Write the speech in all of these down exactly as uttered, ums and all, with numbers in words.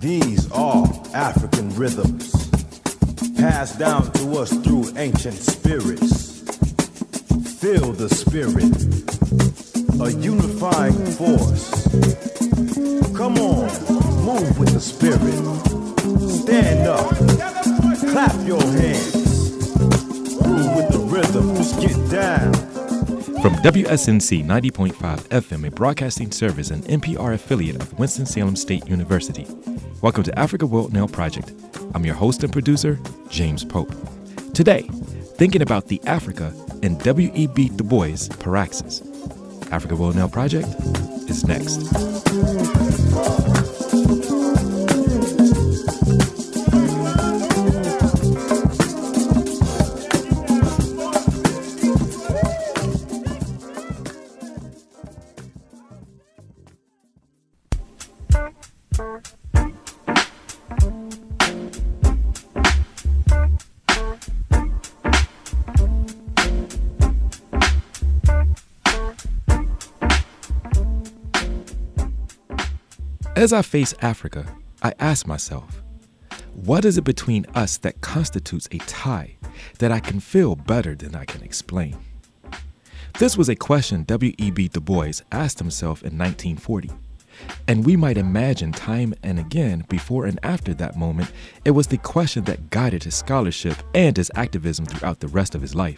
These are African rhythms, passed down to us through ancient spirits. Feel the spirit, a unifying force. Come on, move with the spirit. Stand up, clap your hands. Groove with the rhythms, get down. From W S N C ninety point five F M, a broadcasting service and N P R affiliate of Winston-Salem State University. Welcome to Africa World Now Project. I'm your host and producer, James Pope. Today, thinking about the Africa in W E B Du Bois' Paraxis. Africa World Now Project is next. As I face Africa, I ask myself, what is it between us that constitutes a tie that I can feel better than I can explain? This was a question W E B Du Bois asked himself in nineteen forty. And we might imagine time and again, before and after that moment, it was the question that guided his scholarship and his activism throughout the rest of his life.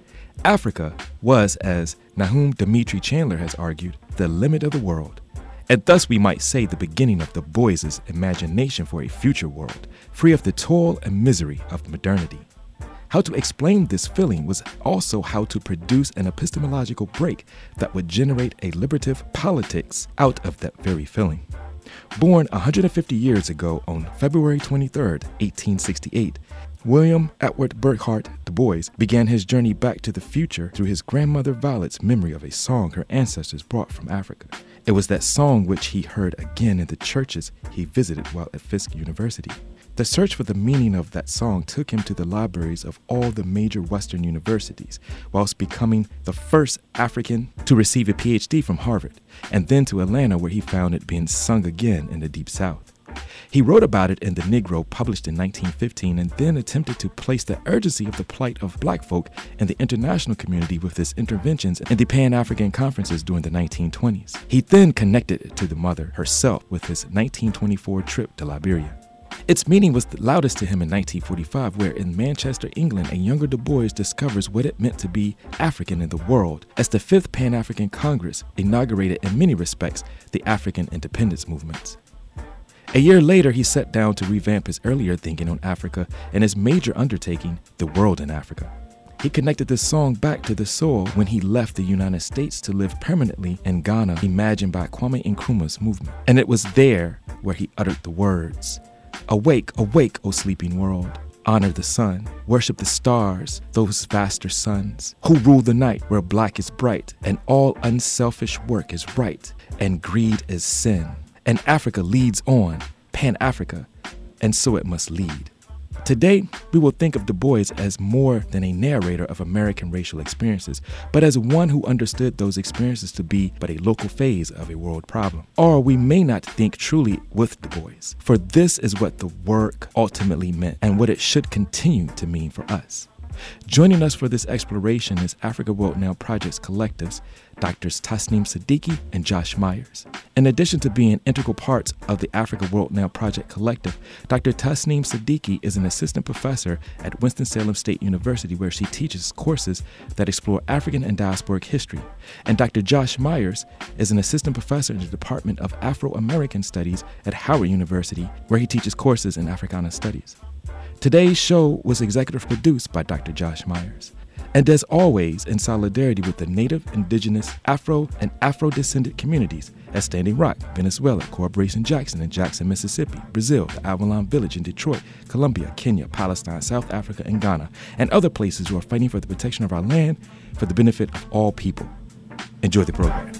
Africa was, as Nahum Dimitri Chandler has argued, the limit of the world. And thus we might say the beginning of Du Bois's imagination for a future world, free of the toil and misery of modernity. How to explain this feeling was also how to produce an epistemological break that would generate a liberative politics out of that very feeling. Born one hundred fifty years ago on February twenty-third, eighteen sixty-eight, William Edward Burghardt Du Bois began his journey back to the future through his grandmother Violet's memory of a song her ancestors brought from Africa. It was that song which he heard again in the churches he visited while at Fisk University. The search for the meaning of that song took him to the libraries of all the major Western universities, whilst becoming the first African to receive a P H D from Harvard, and then to Atlanta, where he found it being sung again in the Deep South. He wrote about it in The Negro, published in nineteen fifteen, and then attempted to place the urgency of the plight of black folk in the international community with his interventions in the Pan-African conferences during the nineteen twenties. He then connected it to the mother herself with his nineteen twenty-four trip to Liberia. Its meaning was the loudest to him in nineteen forty-five, where in Manchester, England, a younger Du Bois discovers what it meant to be African in the world, as the Fifth Pan-African Congress inaugurated in many respects the African independence movements. A year later, he sat down to revamp his earlier thinking on Africa and his major undertaking, The World in Africa. He connected this song back to the soil when he left the United States to live permanently in Ghana, imagined by Kwame Nkrumah's movement. And it was there where he uttered the words, "Awake, awake, O sleeping world. Honor the sun, worship the stars, those vaster suns, who rule the night where black is bright, and all unselfish work is right, and greed is sin. And Africa leads on, Pan-Africa, and so it must lead." Today, we will think of Du Bois as more than a narrator of American racial experiences, but as one who understood those experiences to be but a local phase of a world problem. Or we may not think truly with Du Bois, for this is what the work ultimately meant and what it should continue to mean for us. Joining us for this exploration is Africa World Now Project's collectives, Doctors Tasneem Siddiqui and Josh Myers. In addition to being integral parts of the Africa World Now Project collective, Doctor Tasneem Siddiqui is an assistant professor at Winston-Salem State University, where she teaches courses that explore African and diasporic history. And Doctor Josh Myers is an assistant professor in the Department of Afro-American Studies at Howard University, where he teaches courses in Africana Studies. Today's show was executive produced by Doctor Josh Myers. And as always, in solidarity with the Native, Indigenous, Afro, and Afro-descendant communities at Standing Rock, Venezuela, Corporation Jackson in Jackson, Mississippi, Brazil, the Avalon Village in Detroit, Colombia, Kenya, Palestine, South Africa, and Ghana, and other places who are fighting for the protection of our land for the benefit of all people. Enjoy the program.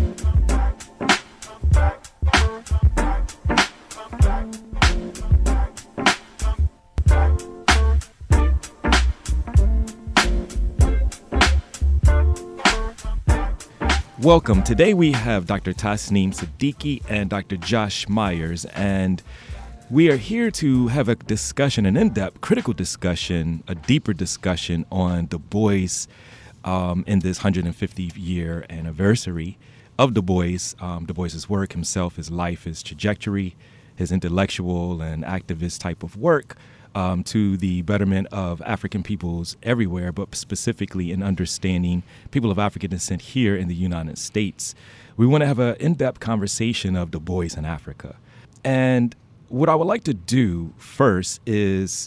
Welcome. Today we have Doctor Tasneem Siddiqui and Doctor Josh Myers, and We are here to have a discussion, an in-depth, critical discussion, a deeper discussion on Du Bois um, in this one hundred fiftieth year anniversary of Du Bois, um, Du Bois's work, himself, his life, his trajectory, his intellectual and activist type of work um, to the betterment of African peoples everywhere, but specifically in understanding people of African descent here in the United States. We want to have an in-depth conversation of Du Bois in Africa. And what I would like to do first is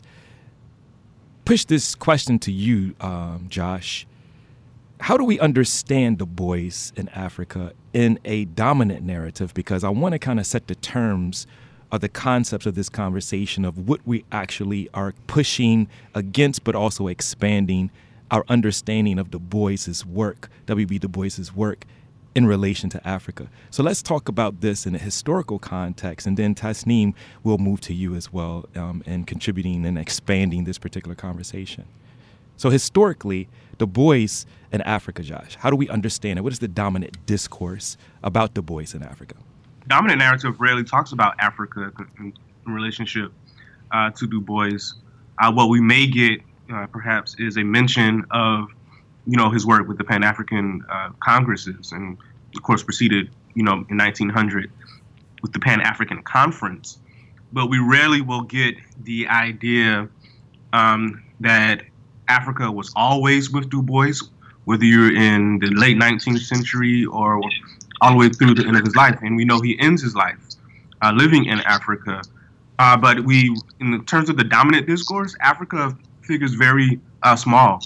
push this question to you, um, Josh. How do we understand Du Bois in Africa in a dominant narrative? Because I want to kind of set the terms of the concepts of this conversation of what we actually are pushing against, but also expanding our understanding of Du Bois's work, W B. Du Bois's work in relation to Africa. So let's talk about this in a historical context, and then Tasneem will move to you as well um, in contributing and expanding this particular conversation. So historically, Du Bois in Africa, Josh, how do we understand it? What is the dominant discourse about Du Bois in Africa? Dominant narrative rarely talks about Africa in, in relationship uh, to Du Bois. Uh, what we may get, uh, perhaps, is a mention of, you know, his work with the Pan-African uh, Congresses, and of course proceeded, you know, in nineteen hundred with the Pan-African Conference. But we rarely will get the idea um, that Africa was always with Du Bois, whether you're in the late nineteenth century or all the way through the end of his life. And we know he ends his life uh, living in Africa. Uh, but we, in terms of the dominant discourse, Africa figures very uh, small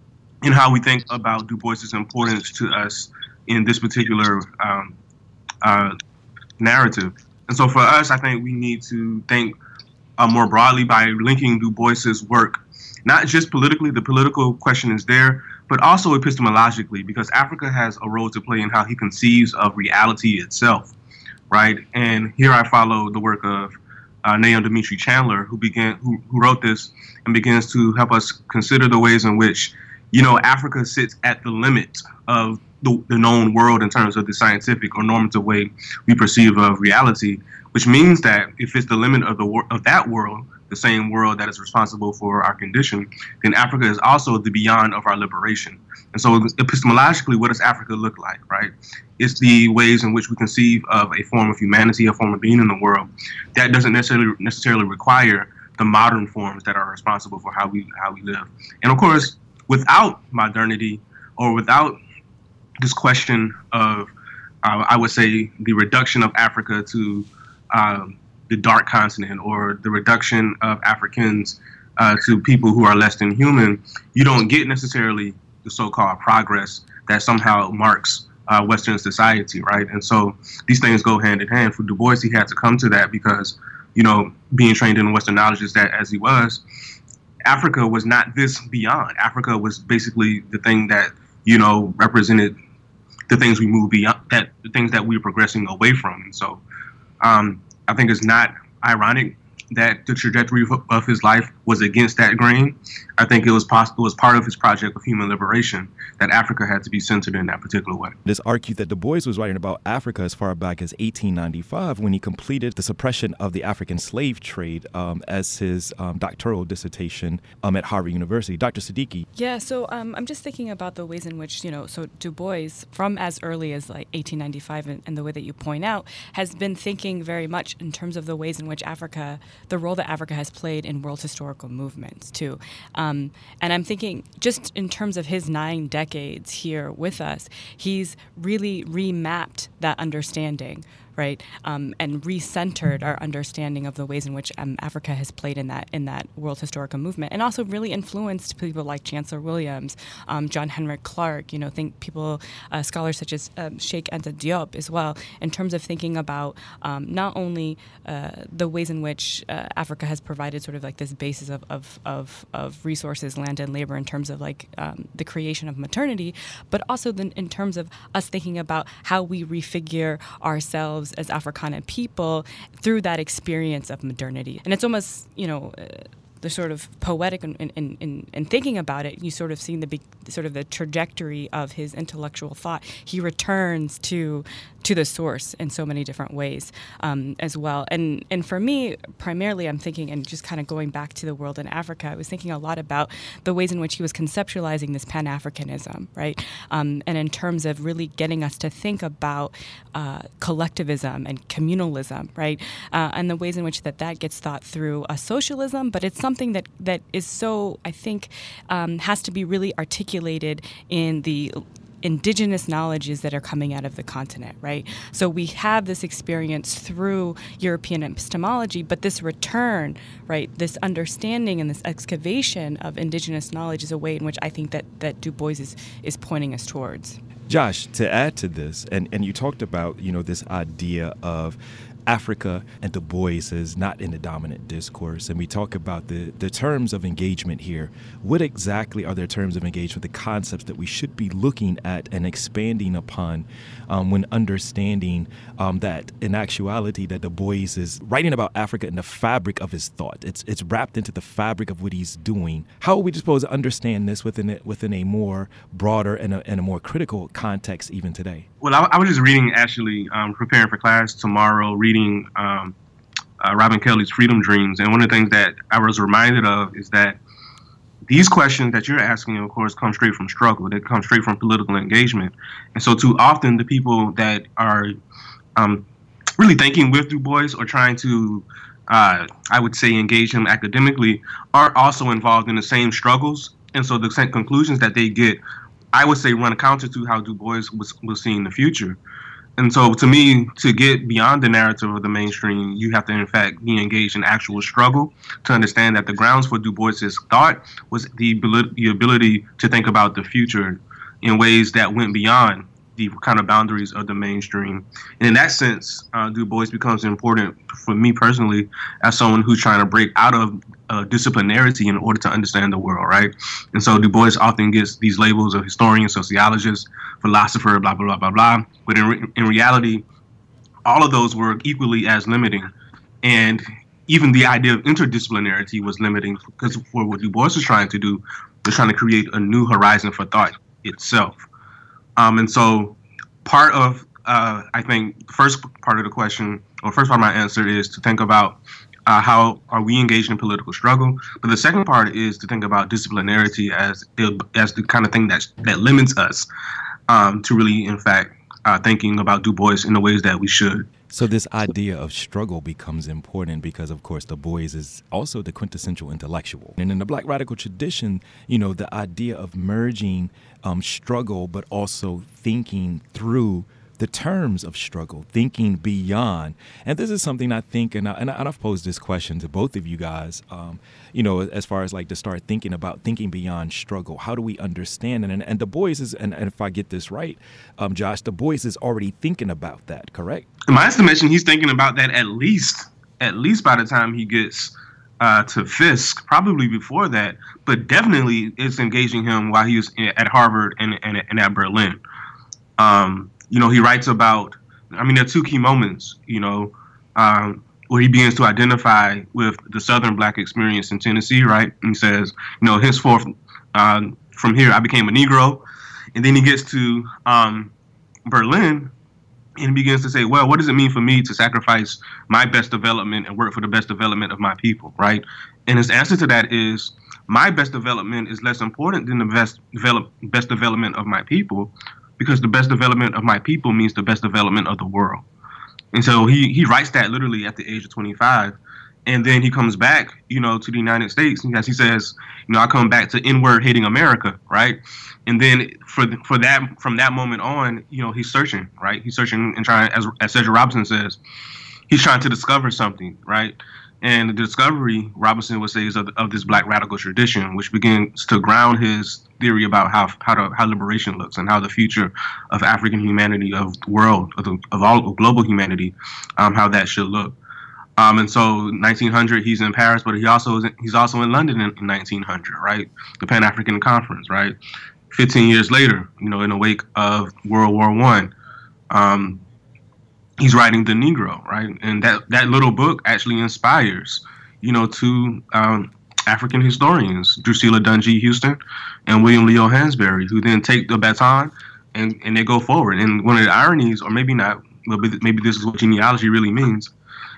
in how we think about Du Bois's importance to us in this particular um, uh, narrative. And so for us, I think we need to think uh, more broadly by linking Du Bois's work, not just politically, the political question is there, but also epistemologically, because Africa has a role to play in how he conceives of reality itself, right? And here I follow the work of uh, Nahum Dimitri Chandler, who began, who, who wrote this and begins to help us consider the ways in which, you know, Africa sits at the limit of the, the known world in terms of the scientific or normative way we perceive of reality, which means that if it's the limit of the wor- of that world, the same world that is responsible for our condition, then Africa is also the beyond of our liberation. And so epistemologically, what does Africa look like, right? It's the ways in which we conceive of a form of humanity, a form of being in the world that doesn't necessarily necessarily require the modern forms that are responsible for how we how we live. And of course, without modernity, or without this question of, uh, I would say, the reduction of Africa to um, the dark continent, or the reduction of Africans uh, to people who are less than human, you don't get necessarily the so-called progress that somehow marks uh, Western society, right? And so these things go hand in hand. For Du Bois, he had to come to that because, you know, being trained in Western knowledge as, that, as he was, Africa was not this beyond. Africa was basically the thing that, you know, represented the things we move beyond, that the things that we were progressing away from. And so um, I think it's not ironic that the trajectory of his life was against that grain. I think it was possible, it was part of his project of human liberation that Africa had to be centered in that particular way. It's argued that Du Bois was writing about Africa as far back as eighteen ninety-five when he completed the suppression of the African slave trade um, as his um, doctoral dissertation um, at Harvard University. Doctor Siddiqui. Yeah, so um, I'm just thinking about the ways in which, you know, so Du Bois, from as early as like eighteen ninety-five, and, and the way that you point out, has been thinking very much in terms of the ways in which Africa, the role that Africa has played in world historical movements too. Um, and I'm thinking just in terms of his nine decades here with us, he's really remapped that understanding, right, um, and recentered our understanding of the ways in which um, Africa has played in that in that world historical movement, and also really influenced people like Chancellor Williams, um, John Henrik Clarke, you know, think people, uh, scholars such as um, Cheikh Anta Diop as well, in terms of thinking about um, not only uh, the ways in which uh, Africa has provided sort of like this basis of, of, of, of resources, land and labor in terms of like um, the creation of maternity, but also then in terms of us thinking about how we refigure ourselves as Africana people through that experience of modernity. And it's almost, you know, uh, the sort of poetic in, in, in, in thinking about it, you sort of see the big, sort of the trajectory of his intellectual thought. He returns to to the source in so many different ways um, as well. And and for me, primarily, I'm thinking, and just kind of going back to the world in Africa, I was thinking a lot about the ways in which he was conceptualizing this Pan-Africanism, right? Um, and in terms of really getting us to think about uh, collectivism and communalism, right? Uh, and the ways in which that, that gets thought through a socialism, but it's something that, that is so, I think, um, has to be really articulated in the indigenous knowledges that are coming out of the continent, right? So we have this experience through European epistemology, but this return, right, this understanding and this excavation of indigenous knowledge is a way in which I think that, that Du Bois is, is pointing us towards. Josh, to add to this, and, and you talked about, you know, this idea of Africa and Du Bois is not in the dominant discourse, and we talk about the, the terms of engagement here. What exactly are the terms of engagement, the concepts that we should be looking at and expanding upon um, when understanding um, that in actuality that Du Bois is writing about Africa in the fabric of his thought. It's it's wrapped into the fabric of what he's doing. How are we supposed to understand this within it, within a more broader and a, and a more critical context even today? Well, I, I was just reading, actually, um, preparing for class tomorrow, reading um, uh, Robin Kelly's Freedom Dreams. And one of the things that I was reminded of is that these questions that you're asking, of course, come straight from struggle. They come straight from political engagement. And so too often the people that are um, really thinking with Du Bois or trying to, uh, I would say, engage him academically are also involved in the same struggles. And so the same conclusions that they get, I would say, run counter to how Du Bois was, was seeing the future. And so to me, to get beyond the narrative of the mainstream, you have to, in fact, be engaged in actual struggle to understand that the grounds for Du Bois's thought was the, the ability to think about the future in ways that went beyond the kind of boundaries of the mainstream. And in that sense, uh, Du Bois becomes important for me personally as someone who's trying to break out of uh, disciplinarity in order to understand the world, right? And so Du Bois often gets these labels of historian, sociologist, philosopher, blah, blah, blah, blah, blah. But in, re- in reality, all of those were equally as limiting. And even the idea of interdisciplinarity was limiting, because for what Du Bois was trying to do was trying to create a new horizon for thought itself. Um, and so part of, uh, I think, the first part of the question, or first part of my answer is to think about uh, how are we engaged in political struggle. But the second part is to think about disciplinarity as as the kind of thing that, that limits us um, to really, in fact, uh, thinking about Du Bois in the ways that we should. So this idea of struggle becomes important because, of course, Du Bois is also the quintessential intellectual. And in the Black radical tradition, you know, the idea of merging um, struggle, but also thinking through the terms of struggle, thinking beyond. And this is something I think, and, I, and I've posed this question to both of you guys, um, you know, as far as like to start thinking about thinking beyond struggle. How do we understand it? And, and Du Bois is, and, and if I get this right, um, Josh, Du Bois is already thinking about that, correct? In my estimation, he's thinking about that at least, at least by the time he gets uh, to Fisk, probably before that, but definitely it's engaging him while he was at Harvard and, and, and at Berlin. Um, You know, he writes about, I mean, there are two key moments, you know, um, where he begins to identify with the Southern Black experience in Tennessee, right? And he says, you know, henceforth, uh, from here, I became a Negro. And then he gets to um, Berlin and he begins to say, well, what does it mean for me to sacrifice my best development and work for the best development of my people, right? And his answer to that is, my best development is less important than the best, develop, best development of my people, because the best development of my people means the best development of the world. And so he, he writes that literally at the age of twenty-five. And then he comes back, you know, to the United States. And as he says, you know, I come back to N-word hating America, right? And then for for that, from that moment on, you know, he's searching, right? He's searching and trying, as, as Cedric Robinson says, he's trying to discover something, right? And the discovery, Robinson would say, is of, of this Black radical tradition, which begins to ground his theory about how how, to, how liberation looks and how the future of African humanity, of the world, of, the, of all of global humanity, um, how that should look. Um, and so, nineteen hundred, he's in Paris, but he also is in, he's also in London in, in nineteen hundred, right? The Pan African Conference, right? Fifteen years later, you know, in the wake of World War One. Um, He's writing The Negro, right? And that, that little book actually inspires, you know, two um, African historians, Drusilla Dunjee Houston and William Leo Hansberry, who then take the baton and, and they go forward. And one of the ironies, or maybe not well, maybe this is what genealogy really means.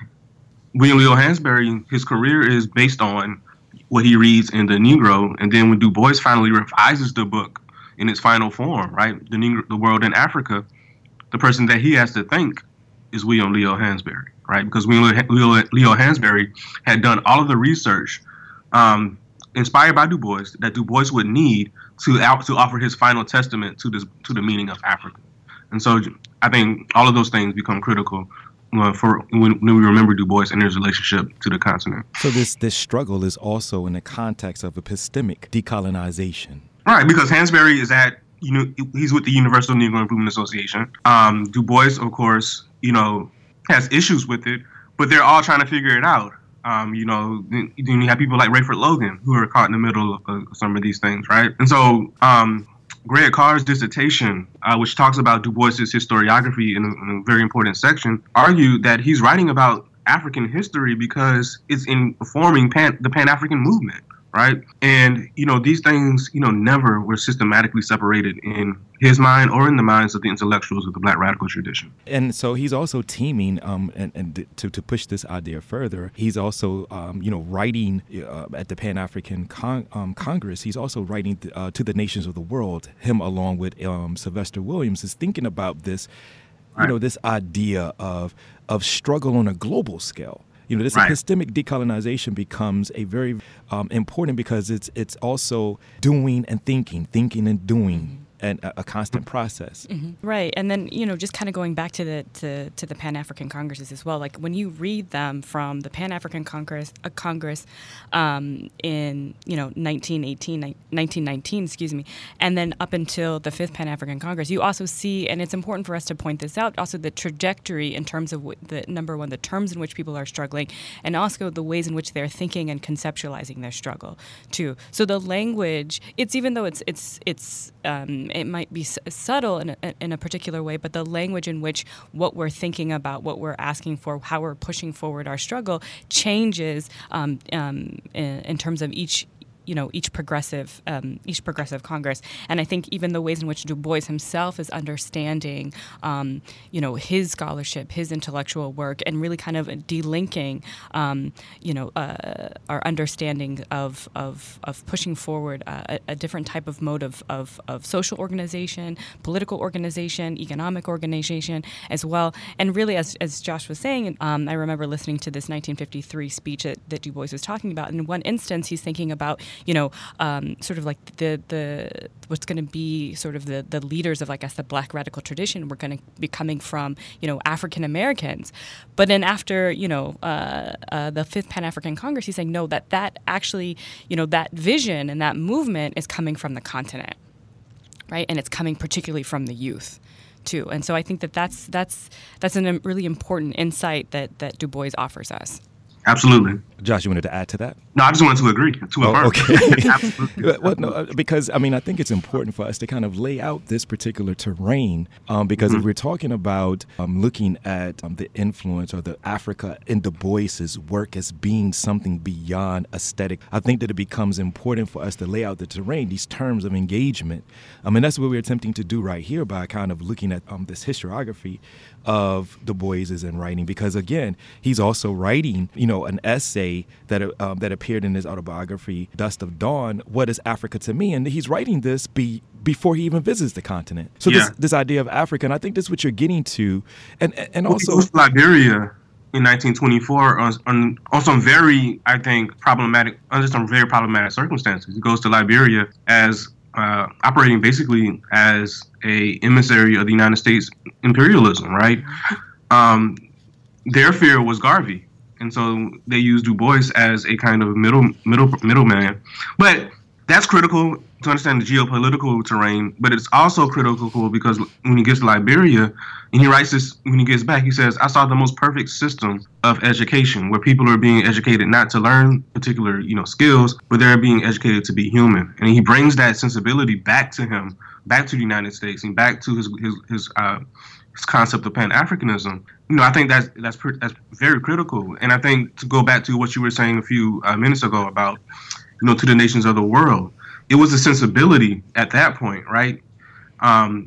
William Leo Hansberry, his career is based on what he reads in the Negro, and then when Du Bois finally revises the book in its final form, right, the Negro, the World in Africa, the person that he has to thank is William Leo Hansberry, right? Because William Leo, Leo Hansberry had done all of the research um, inspired by Du Bois that Du Bois would need to out to offer his final testament to this to the meaning of Africa. And so I think all of those things become critical uh, for when, when we remember Du Bois and his relationship to the continent. So this this struggle is also in the context of epistemic decolonization. Right, because Hansberry is at, you know, he's with the Universal Negro Improvement Association. Um, Du Bois, of course, you know, has issues with it, but they're all trying to figure it out. Um, you know, then you have people like Rayford Logan who are caught in the middle of some of these things, right? And so um, Greg Carr's dissertation, uh, which talks about Du Bois's historiography in a, in a very important section, argued that he's writing about African history because it's informing pan, the Pan-African movement, right? And, you know, these things, you know, never were systematically separated in his mind or in the minds of the intellectuals of the Black radical tradition. And so he's also teaming, um, and, and to, to push this idea further, he's also, um, you know, writing uh, at the Pan-African Con- um, Congress, he's also writing th- uh, to the nations of the world. Him, along with um, Sylvester Williams, is thinking about this, you right. know, this idea of of struggle on a global scale. You know, this right. epistemic decolonization becomes a very um, important because it's it's also doing and thinking, thinking and doing. And a, a constant process. Mm-hmm. Right. And then, you know, just kind of going back to the to, to the Pan-African Congresses as well, like when you read them from the Pan-African Congress, uh, Congress um, in, you know, nineteen eighteen, nineteen nineteen, excuse me, and then up until the fifth Pan-African Congress, you also see, and it's important for us to point this out, also the trajectory in terms of w- the, number one, the terms in which people are struggling, and also the ways in which they're thinking and conceptualizing their struggle, too. So the language, it's even though it's, it's, it's, um, it might be s- subtle in a, in a particular way, but the language in which what we're thinking about, what we're asking for, how we're pushing forward our struggle changes um, um, in, in terms of each you know, each progressive, um, each progressive Congress. And I think even the ways in which Du Bois himself is understanding, um, you know, his scholarship, his intellectual work, and really kind of delinking, um, you know, uh, our understanding of of, of pushing forward uh, a, a different type of mode of, of, of social organization, political organization, economic organization as well. And really, as, as Josh was saying, um, I remember listening to this nineteen fifty-three speech that, that Du Bois was talking about. In one instance, he's thinking about, you know, um, sort of like the the what's going to be sort of the, the leaders of, I guess, the Black radical tradition were going to be coming from, you know, African Americans. But then after, you know, uh, uh, the fifth Pan-African Congress, he's saying, no, that that actually, you know, that vision and that movement is coming from the continent, right? And it's coming particularly from the youth, too. And so I think that that's that's that's a really important insight that, that Du Bois offers us. Absolutely. Josh, you wanted to add to that? No, I just wanted to agree. To oh, okay. Absolutely. Well, no, because, I mean, I think it's important for us to kind of lay out this particular terrain um, because mm-hmm. if we're talking about um, looking at um, the influence or the Africa in Du Bois's work as being something beyond aesthetic, I think that it becomes important for us to lay out the terrain, these terms of engagement. I mean, that's what we're attempting to do right here by kind of looking at um, this historiography of Du Bois's in writing, because, again, he's also writing, you know, an essay that um, that appeared in his autobiography, Dust of Dawn, What is Africa to Me? And he's writing this be, before he even visits the continent. So yeah. this this idea of Africa, and I think this is what you're getting to. And and well, also... He goes to Liberia in nineteen twenty-four on, on, on some very, I think, problematic, under some very problematic circumstances. He goes to Liberia as uh, operating basically as a emissary of the United States imperialism, right? Um, their fear was Garvey. And so they use Du Bois as a kind of middle middle middleman. But that's critical to understand the geopolitical terrain. But it's also critical because when he gets to Liberia, and he writes this when he gets back, he says, I saw the most perfect system of education where people are being educated not to learn particular, you know, skills, but they're being educated to be human. And he brings that sensibility back to him, back to the United States, and back to his his his, uh, his concept of Pan-Africanism. You know, I think that's that's that's very critical. And I think to go back to what you were saying a few uh, minutes ago about, you know, to the nations of the world, it was a sensibility at that point, right? Um,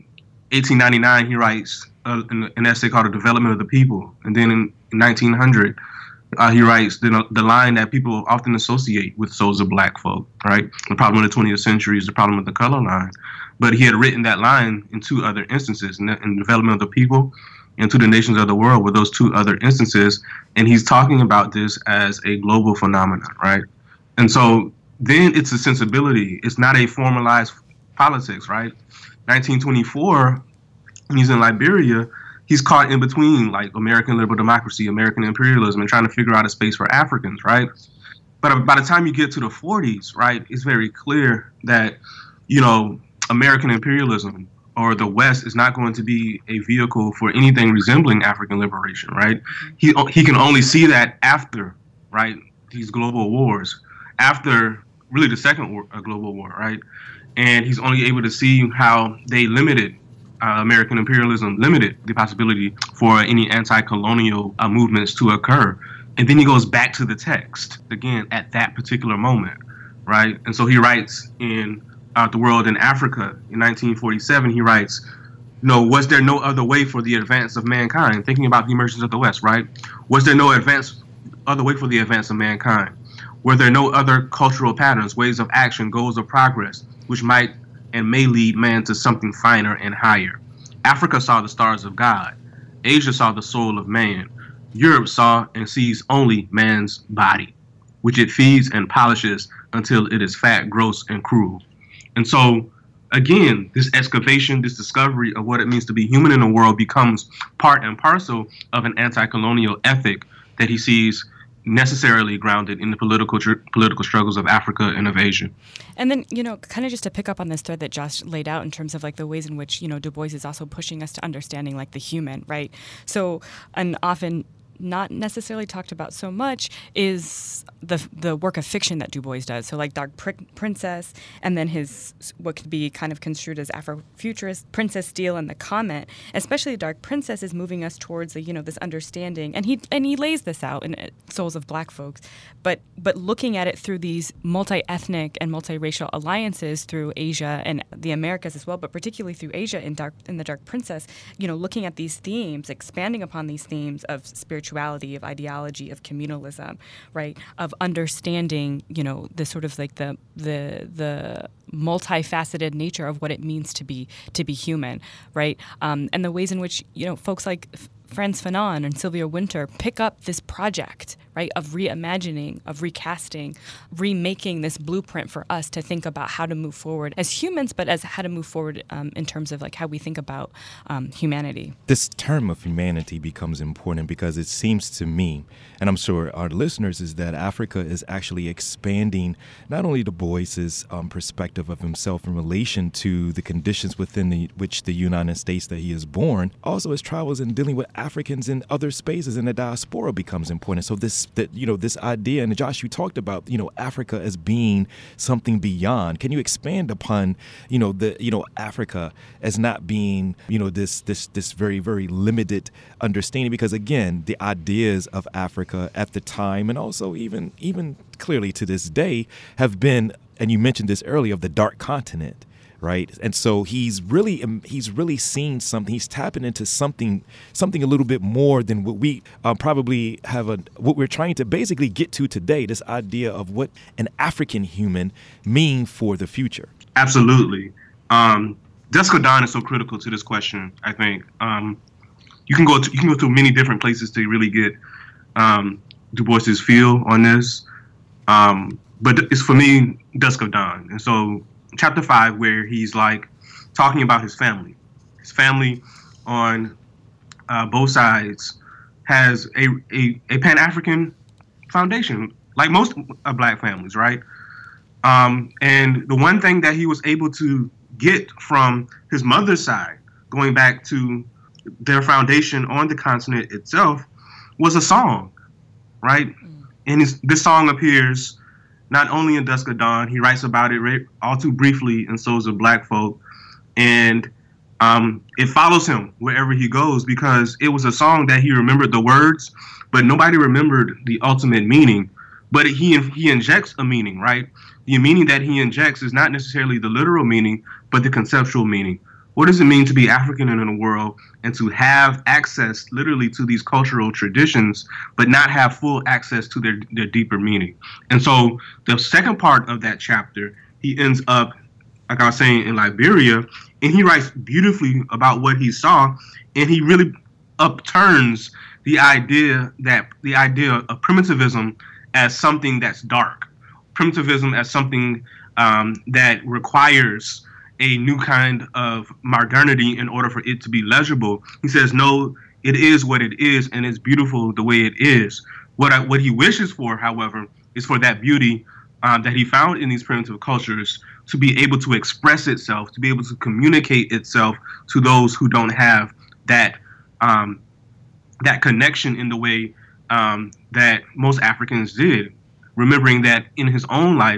eighteen ninety-nine, he writes uh, an, an essay called "The Development of the People," and then in, in nineteen hundred, uh, he writes the, the line that people often associate with souls of black folk. Right, the problem of the twentieth century is the problem of the color line, but he had written that line in two other instances, in the, in the Development of the People and To the Nations of the World, with those two other instances, and he's talking about this as a global phenomenon, right? And so then it's a sensibility. It's not a formalized politics, right? nineteen twenty-four, when he's in Liberia, he's caught in between like American liberal democracy, American imperialism, and trying to figure out a space for Africans, right? But by the time you get to the forties, right, it's very clear that, you know, American imperialism or the West is not going to be a vehicle for anything resembling African liberation, right? He he can only see that after, right, these global wars, after really the second war, uh, global war, right? And he's only able to see how they limited, uh, American imperialism limited the possibility for any anti-colonial uh, movements to occur. And then he goes back to the text, again, at that particular moment, right? And so he writes in uh, The World in Africa in nineteen forty-seven, he writes, no, was there no other way for the advance of mankind? Thinking about the emergence of the West, right? Was there no advance, other way for the advance of mankind? Were there no other cultural patterns, ways of action, goals of progress, which might and may lead man to something finer and higher? Africa saw the stars of God. Asia saw the soul of man. Europe saw and sees only man's body, which it feeds and polishes until it is fat, gross, and cruel. And so, again, this excavation, this discovery of what it means to be human in the world becomes part and parcel of an anti-colonial ethic that he sees necessarily grounded in the political tr- political struggles of Africa and of Asia. And then, you know, kind of just to pick up on this thread that Josh laid out in terms of like the ways in which, you know, Du Bois is also pushing us to understanding like the human, right? So, and often not necessarily talked about so much is the the work of fiction that Du Bois does. So like Dark Pr- Princess, and then his what could be kind of construed as Afrofuturist Princess Steel and the Comet. Especially Dark Princess is moving us towards the, you know, this understanding, and he and he lays this out in Souls of Black Folks, but but looking at it through these multi-ethnic and multiracial alliances through Asia and the Americas as well, but particularly through Asia in Dark in the Dark Princess. You know, looking at these themes, expanding upon these themes of spirituality, of ideology, of communalism, right, of understanding, you know, the sort of like the the the multifaceted nature of what it means to be to be human, right, um, and the ways in which, you know, folks like Frantz Fanon and Sylvia Wynter pick up this project, right, of reimagining, of recasting, remaking this blueprint for us to think about how to move forward as humans, but as how to move forward um, in terms of like how we think about um, humanity. This term of humanity becomes important because it seems to me, and I'm sure our listeners, is that Africa is actually expanding not only Du Bois's um, perspective of himself in relation to the conditions within the, which the United States that he is born, also his travels in dealing with Africans in other spaces in the diaspora becomes important. So this, that you know, this idea, and Josh, you talked about, you know, Africa as being something beyond. Can you expand upon, you know, the, you know, Africa as not being, you know, this this this very very limited understanding? Because again, the ideas of Africa at the time, and also even even clearly to this day, have been, and you mentioned this earlier, of the dark continent. Right. And so he's really he's really seen something. He's tapping into something something a little bit more than what we uh, probably have a what we're trying to basically get to today. This idea of what an African human mean for the future. Absolutely. Um, Dusk of Dawn is so critical to this question. I think um, you can go to, you can go to many different places to really get um, Du Bois's feel on this. Um, but it's for me Dusk of Dawn, and so. Chapter five, where he's like talking about his family. His family on uh, both sides has a, a, a Pan-African foundation, like most uh, black families, right? Um, and the one thing that he was able to get from his mother's side, going back to their foundation on the continent itself, was a song, right? Mm. And his, this song appears not only in Dusk of Dawn, he writes about it right, all too briefly in Souls of Black Folk, and um, it follows him wherever he goes because it was a song that he remembered the words, but nobody remembered the ultimate meaning. But he he injects a meaning, right? The meaning that he injects is not necessarily the literal meaning, but the conceptual meaning what does it mean to be African in the world and to have access literally to these cultural traditions, but not have full access to their, their deeper meaning? And so the second part of that chapter, he ends up, like I was saying, in Liberia, and he writes beautifully about what he saw, and he really upturns the idea that the idea of primitivism as something that's dark, primitivism as something um, that requires a new kind of modernity in order for it to be legible. He says, no, it is what it is, and it's beautiful the way it is. What I, what he wishes for, however, is for that beauty um, that he found in these primitive cultures to be able to express itself, to be able to communicate itself to those who don't have that um, that connection in the way um, that most Africans did, remembering that in his own life,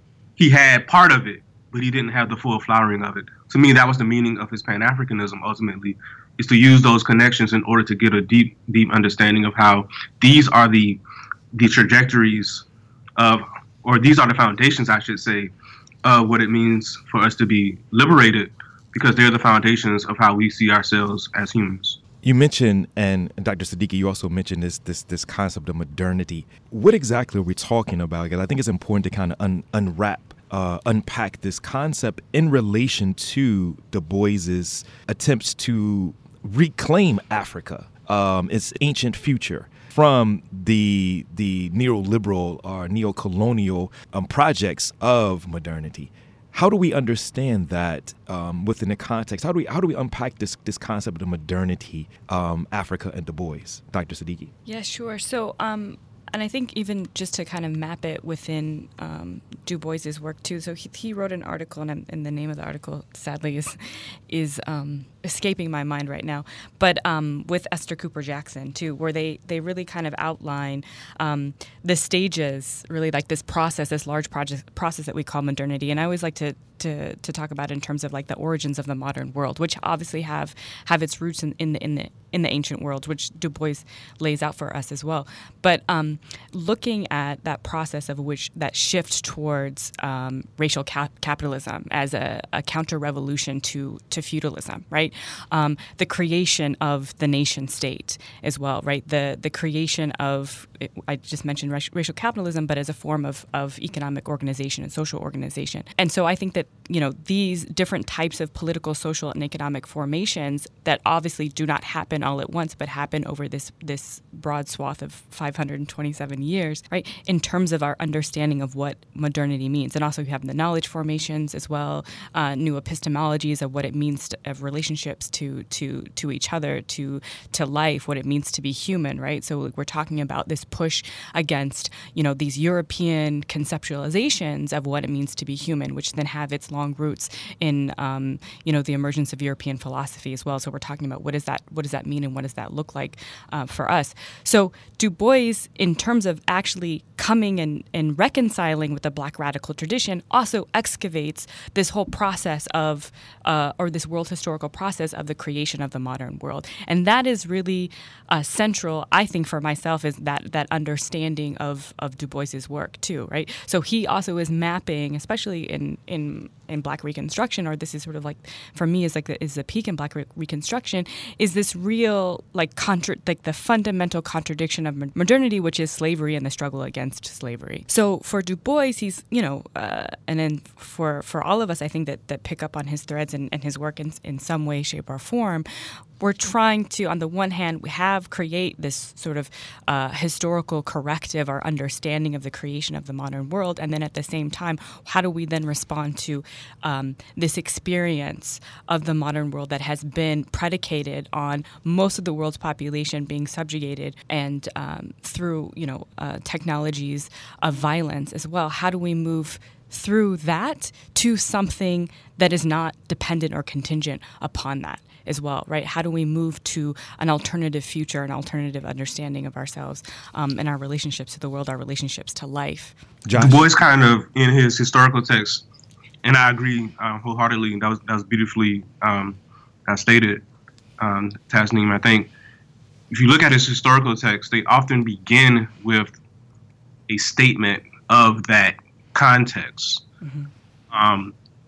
he had part of it, but he didn't have the full flowering of it. To me, that was the meaning of his Pan-Africanism, ultimately, is to use those connections in order to get a deep, deep understanding of how these are the the trajectories of, or these are the foundations, I should say, of what it means for us to be liberated, because they're the foundations of how we see ourselves as humans. You mentioned, and Doctor Siddiqui, you also mentioned this this this concept of modernity. What exactly are we talking about? Because I think it's important to kind of un, unwrap, uh, unpack this concept in relation to Du Bois's attempts to reclaim Africa, um, its ancient future, from the the neoliberal or neocolonial um, projects of modernity. How do we understand that um, within the context? How do we how do we unpack this this concept of modernity, um, Africa and Du Bois, Doctor Siddiqui? Yeah, sure. So, um, and I think even just to kind of map it within um, Du Bois's work too. So he, he wrote an article, and, and the name of the article, sadly, is is um, escaping my mind right now. But um, with Esther Cooper Jackson too, where they they really kind of outline um, the stages, really like this process, this large project process that we call modernity. And I always like to to to talk about it in terms of like the origins of the modern world, which obviously have have its roots in, in the in the in the ancient world, which Du Bois lays out for us as well. But um, looking at that process of which that shift towards um, racial cap- capitalism as a, a counter revolution to to feudalism, right? Um, the creation of the nation state as well, right? The the creation of, I just mentioned racial capitalism, but as a form of of economic organization and social organization. And so I think that, you know, these different types of political, social, and economic formations that obviously do not happen all at once, but happen over this this broad swath of five hundred twenty-seven years, right, in terms of our understanding of what modernity means. And also you have the knowledge formations as well, uh, new epistemologies of what it means to, of relationships to to to each other, to to life, what it means to be human, right? So we're talking about this push against, you know, these European conceptualizations of what it means to be human, which then have its long roots in, um, you know, the emergence of European philosophy as well. So we're talking about what does that what does that mean and what does that look like uh, for us. So Du Bois, in terms of actually coming and, and reconciling with the Black radical tradition, also excavates this whole process of, uh, or this world historical process of the creation of the modern world. And that is really uh, central, I think, for myself, is that that understanding of, of Du Bois's work too, right? So he also is mapping, especially in in in Black Reconstruction, or this is sort of like, for me, is like the, is the peak in Black Re- Reconstruction, is this real like contra- like the fundamental contradiction of modernity, which is slavery and the struggle against slavery. So for Du Bois, he's, you know, uh, and then for for all of us, I think that that pick up on his threads and, and his work in in some way, shape, or form, we're trying to, on the one hand, we have create this sort of uh, historical corrective or understanding of the creation of the modern world, and then at the same time, how do we then respond to um, this experience of the modern world that has been predicated on most of the world's population being subjugated and um, through, you know, uh, technologies of violence as well? How do we move through that to something that is not dependent or contingent upon that as well, right? How do we move to an alternative future, an alternative understanding of ourselves um, and our relationships to the world, our relationships to life? Josh? Du Bois kind of, in his historical text, and I agree uh, wholeheartedly, that was, that was beautifully um, uh, stated, um, Tasneem. I think if you look at his historical text, they often begin with a statement of that context. Mm-hmm. Um,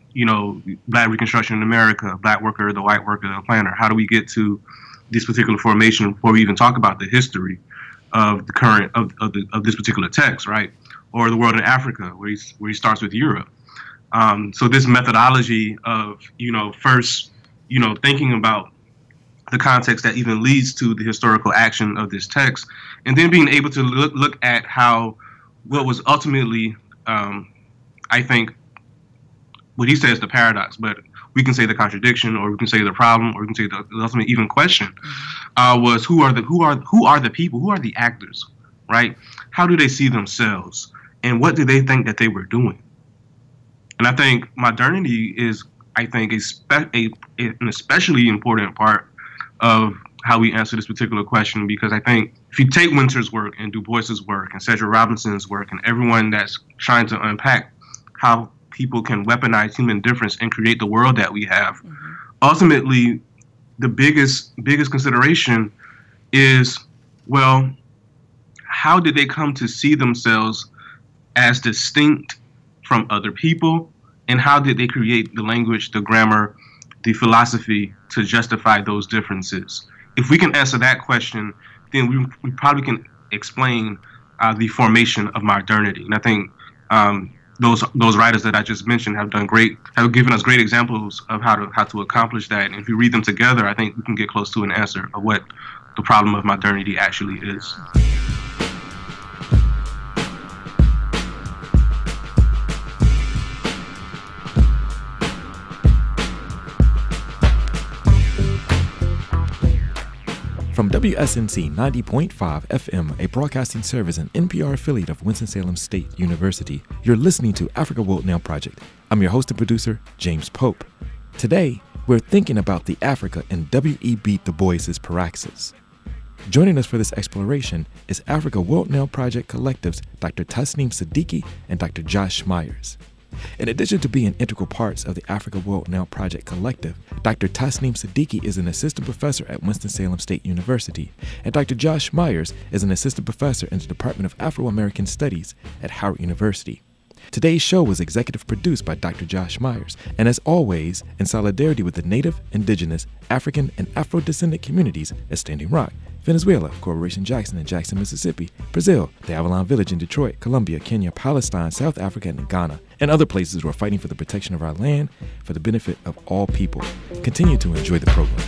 you know, Black Reconstruction in America, Black worker, the white worker, the planter? How do we get to this particular formation before we even talk about the history of the current of of, the, of this particular text, right? Or the world in Africa, where he where he starts with Europe. Um, so this methodology of, you know, first, you know, thinking about the context that even leads to the historical action of this text, and then being able to look, look at how what was ultimately, um, I think, what he says the paradox, but we can say the contradiction, or we can say the problem, or we can say the, the ultimate even question, uh, was who are the who are who are the people, who are the actors, right? How do they see themselves, and what do they think that they were doing? And I think modernity is, I think, a, spe- a an especially important part of how we answer this particular question, because I think if you take Winter's work and Du Bois's work and Cedric Robinson's work and everyone that's trying to unpack how people can weaponize human difference and create the world that we have, mm-hmm. ultimately the biggest biggest consideration is, well, how did they come to see themselves as distinct from other people, and how did they create the language, the grammar, the philosophy to justify those differences? If we can answer that question, then we, we probably can explain uh, the formation of modernity. And I think um, those those writers that I just mentioned have done great, have given us great examples of how to how to accomplish that. And if we read them together, I think we can get close to an answer of what the problem of modernity actually is. From W S N C ninety point five F M, a broadcasting service and N P R affiliate of Winston-Salem State University, you're listening to Africa World Now Project. I'm your host and producer, James Pope. Today, we're thinking about the Africa in W E B Du Bois's Paraxis. Joining us for this exploration is Africa World Now Project Collective's Doctor Tasneem Siddiqui and Doctor Josh Myers. In addition to being integral parts of the Africa World Now Project Collective, Doctor Tasneem Siddiqui is an assistant professor at Winston-Salem State University, and Doctor Josh Myers is an assistant professor in the Department of Afro-American Studies at Howard University. Today's show was executive produced by Doctor Josh Myers, and as always, in solidarity with the Native, Indigenous, African, and Afro-descendant communities at Standing Rock, Venezuela, Corporation Jackson in Jackson, Mississippi, Brazil, the Avalon Village in Detroit, Colombia, Kenya, Palestine, South Africa, and Ghana, and other places who are fighting for the protection of our land for the benefit of all people. Continue to enjoy the program.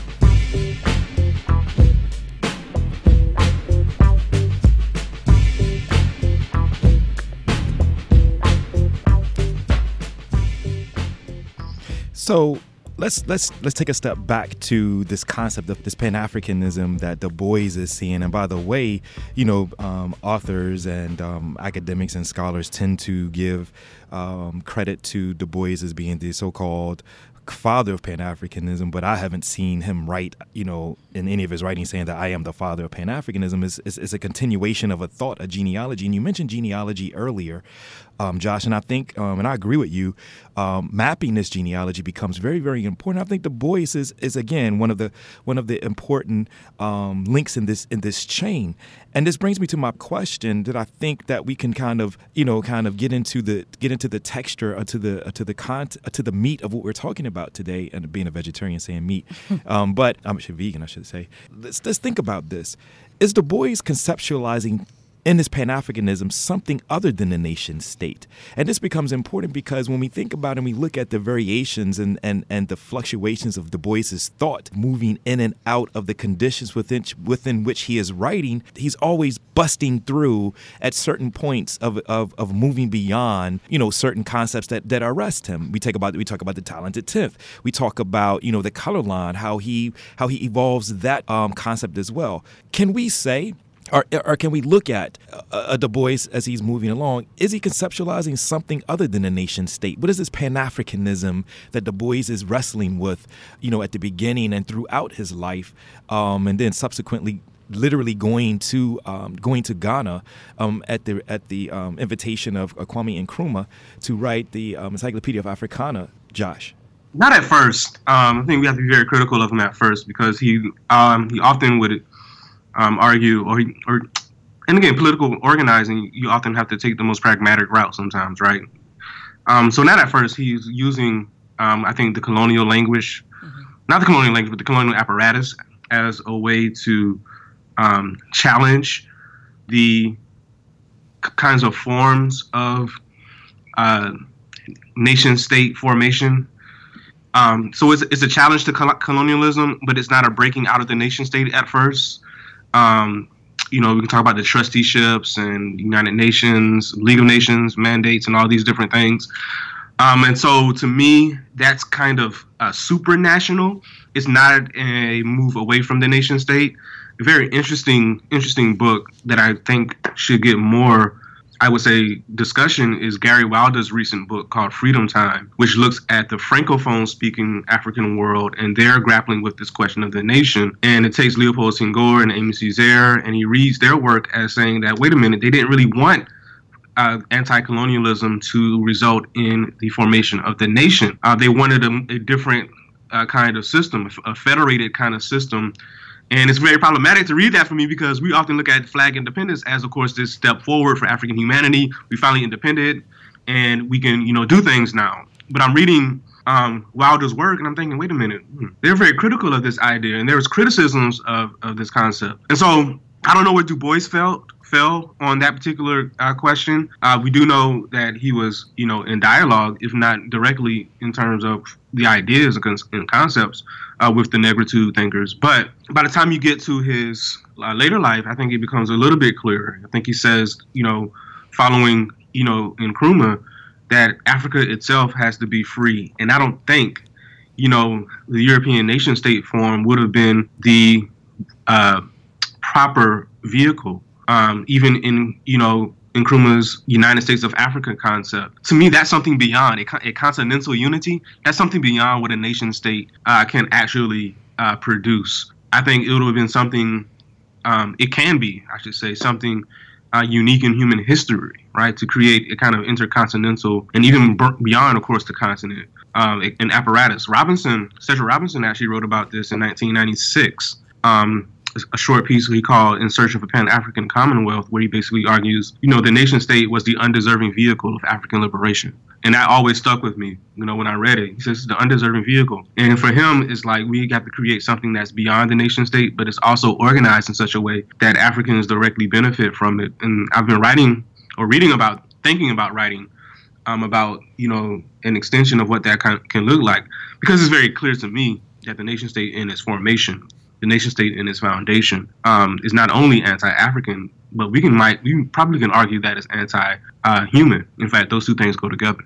So let's let's let's take a step back to this concept of this Pan-Africanism that Du Bois is seeing. And by the way, you know, um, authors and um, academics and scholars tend to give um, credit to Du Bois as being the so-called father of Pan-Africanism, but I haven't seen him write, you know, in any of his writings saying that I am the father of Pan-Africanism. Is is is a continuation of a thought, a genealogy. And you mentioned genealogy earlier, um, Josh, and I think, um, and I agree with you, um, mapping this genealogy becomes very, very important. I think Du Bois is, is again one of the one of the important um, links in this in this chain. And this brings me to my question that I think that we can kind of, you know, kind of get into the get into the texture, or to the uh, to the cont- uh, to the meat of what we're talking about today. And being a vegetarian, saying meat, um, but I'm actually vegan, I should say. Let's let's think about this. Is Du Bois conceptualizing in his Pan-Africanism something other than the nation state? And this becomes important because when we think about and we look at the variations and, and, and the fluctuations of Du Bois's thought moving in and out of the conditions within within which he is writing, he's always busting through at certain points of of, of moving beyond, you know, certain concepts that, that arrest him. We talk about we talk about the talented tenth. We talk about, you know, the color line, how he how he evolves that um, concept as well. Can we say, Or, or can we look at uh, Du Bois as he's moving along? Is he conceptualizing something other than a nation state? What is this Pan-Africanism that Du Bois is wrestling with, you know, at the beginning and throughout his life, um, and then subsequently literally going to um, going to Ghana um, at the at the um, invitation of Kwame Nkrumah to write the um, Encyclopedia of Africana, Josh? Not at first. Um, I think we have to be very critical of him at first, because he um, he often would Um, argue, or, or, and again, political organizing, you often have to take the most pragmatic route sometimes, right? Um, so not at first, he's using Um, I think the colonial language, mm-hmm. not the colonial language, but the colonial apparatus as a way to um, challenge the k- kinds of forms of uh, nation-state formation. Um, so it's, it's a challenge to col- colonialism, but it's not a breaking out of the nation-state at first. Um, you know, we can talk about the trusteeships and United Nations, League of Nations mandates and all these different things. Um, and so to me, that's kind of uh, supranational. It's not a move away from the nation state. A very interesting, interesting book that I think should get more, I would say, discussion is Gary Wilder's recent book called Freedom Time, which looks at the Francophone-speaking African world, and they're grappling with this question of the nation. And it takes Leopold Senghor and Amy Césaire, and he reads their work as saying that, wait a minute, they didn't really want uh, anti-colonialism to result in the formation of the nation. Uh, they wanted a, a different uh, kind of system, a federated kind of system. And it's very problematic to read that for me because we often look at flag independence as, of course, this step forward for African humanity. We finally independent and we can, you know, do things now. But I'm reading um, Wilder's work and I'm thinking, wait a minute, hmm, they're very critical of this idea. And there was criticisms of, of this concept. And so I don't know where Du Bois felt. fell on that particular uh, question. Uh, we do know that he was, you know, in dialogue, if not directly in terms of the ideas and, con- and concepts uh, with the Negritude thinkers. But by the time you get to his uh, later life, I think it becomes a little bit clearer. I think he says, you know, following, you know, Nkrumah, that Africa itself has to be free. And I don't think, you know, the European nation state form would have been the uh, proper vehicle. Um, even in, you know, Nkrumah's United States of Africa concept. To me, that's something beyond a, a continental unity. That's something beyond what a nation state uh, can actually uh, produce. I think it would have been something, um, it can be, I should say, something uh, unique in human history, right? To create a kind of intercontinental, and even beyond, of course, the continent, um, an apparatus. Robinson, Cedric Robinson actually wrote about this in nineteen ninety-six. Um, a short piece he called In Search of a Pan-African Commonwealth, where he basically argues, you know, the nation state was the undeserving vehicle of African liberation. And that always stuck with me, you know, when I read it. He says it's the undeserving vehicle. And for him, it's like we have to create something that's beyond the nation state, but it's also organized in such a way that Africans directly benefit from it. And I've been writing or reading about, thinking about writing um, about, you know, an extension of what that can, can look like. Because it's very clear to me that the nation state in its formation, the nation state in its foundation, um, is not only anti-African, but we can might we probably can argue that it's anti-human. In fact, those two things go together.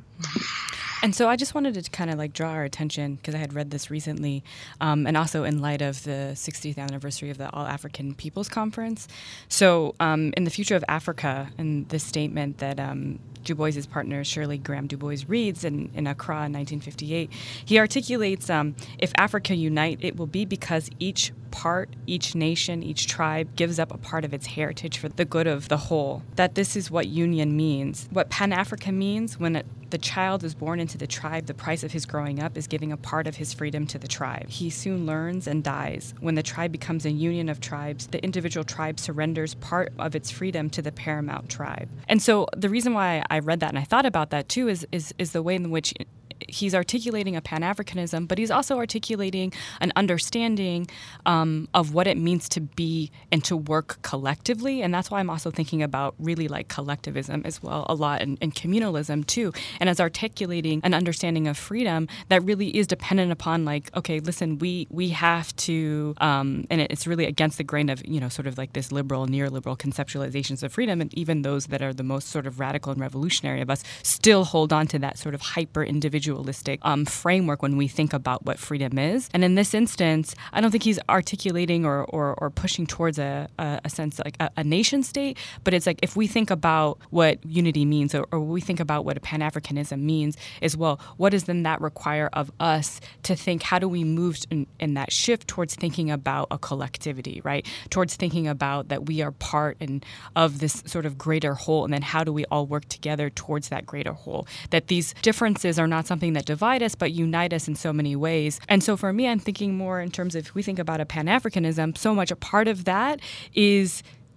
And so I just wanted to kind of like draw our attention, because I had read this recently, um, and also in light of the sixtieth anniversary of the All African Peoples Conference. So um, in The Future of Africa, in this statement that um, Du Bois's partner Shirley Graham Du Bois reads in, in Accra in nineteen fifty-eight, he articulates, um, if Africa unite, it will be because each part, each nation, each tribe gives up a part of its heritage for the good of the whole. That this is what union means. What Pan-Africa means, when it, the child is born into the tribe, the price of his growing up is giving a part of his freedom to the tribe. He soon learns and dies. When the tribe becomes a union of tribes, the individual tribe surrenders part of its freedom to the paramount tribe. And so the reason why I read that and I thought about that too is is, is the way in which he's articulating a Pan-Africanism, but he's also articulating an understanding um, of what it means to be and to work collectively. And that's why I'm also thinking about really like collectivism as well a lot, and, and communalism too. And as articulating an understanding of freedom that really is dependent upon like, okay, listen, we we have to, um, and it's really against the grain of, you know, sort of like this liberal, neoliberal conceptualizations of freedom. And even those that are the most sort of radical and revolutionary of us still hold on to that sort of hyper-individual individualistic um, framework when we think about what freedom is. And in this instance, I don't think he's articulating or, or, or pushing towards a, a, a sense like a, a nation state, but it's like if we think about what unity means, or, or we think about what a Pan-Africanism means as well, what does then that require of us to think, how do we move in, in that shift towards thinking about a collectivity, right? Towards thinking about that we are part and of this sort of greater whole, and then how do we all work together towards that greater whole? That these differences are not something that divide us, but unite us in so many ways. And so for me, I'm thinking more in terms of, if we think about a Pan-Africanism, so much a part of that is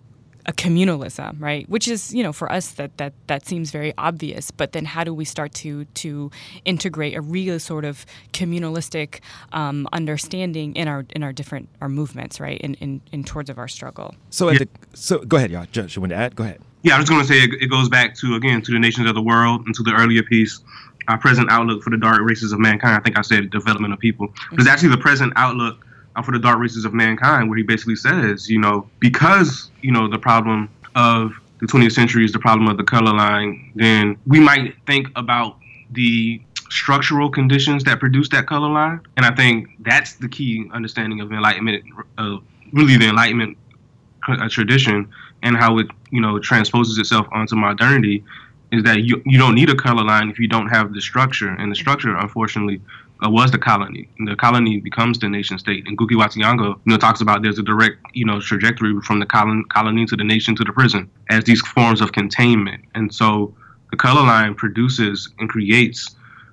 a communalism, right? Which is, you know, for us that that that seems very obvious. But then how do we start to to integrate a real sort of communalistic um, understanding in our in our different our movements, right? In in, in towards of our struggle. So at the, so go ahead, y'all. Judge, you want to add? Go ahead. Yeah, I was going to say it, it goes back to, again, to the nations of the world and to the earlier piece, our present outlook for the dark races of mankind. I think I said development of people. Mm-hmm. But it's actually the present outlook uh, for the dark races of mankind, where he basically says, you know, because, you know, the problem of the twentieth century is the problem of the color line, then we might think about the structural conditions that produce that color line. And I think that's the key understanding of enlightenment, uh, really the Enlightenment uh, tradition, and how it, you know, transposes itself onto modernity, is that you you don't need a color line if you don't have the structure. And the structure, unfortunately, uh, was the colony. And the colony becomes the nation state. And Ngugi wa Thiong'o, you know, talks about there's a direct, you know, trajectory from the colon, colony to the nation to the prison as these forms of containment. And so the color line produces and creates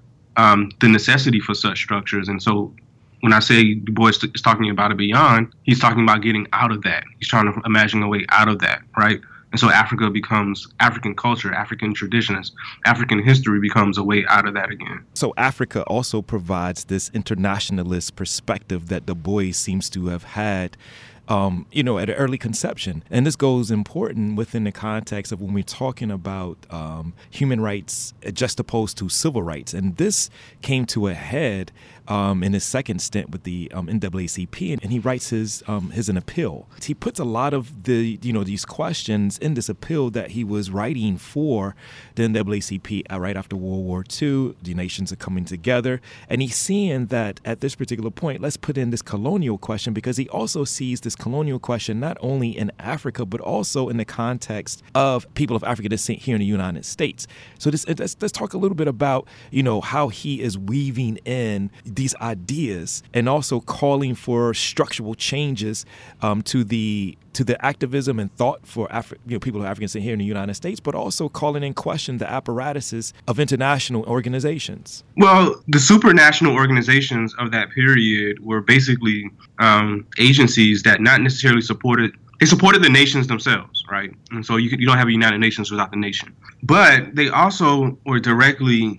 um, the necessity for such structures. And so when I say Du Bois is talking about a beyond, he's talking about getting out of that. He's trying to imagine a way out of that, right? And so Africa becomes African culture, African traditions, African history becomes a way out of that again. So Africa also provides this internationalist perspective that Du Bois seems to have had, um, you know, at an early conception. And this goes important within the context of when we're talking about um, human rights juxtaposed to civil rights. And this came to a head Um, in his second stint with the um, N double A C P, and, and he writes his um, his an appeal. He puts a lot of the you know these questions in this appeal that he was writing for the N double A C P right after World War Two. The nations are coming together, and he's seeing that at this particular point, let's put in this colonial question, because he also sees this colonial question not only in Africa but also in the context of people of African descent here in the United States. So this, let's, let's talk a little bit about you know how he is weaving in these ideas and also calling for structural changes um, to the to the activism and thought for Afri- you know, people of African descent here in the United States, but also calling in question the apparatuses of international organizations. Well, the supranational organizations of that period were basically um, agencies that not necessarily supported, they supported the nations themselves, right? And so you, can, you don't have a United Nations without the nation. But they also were directly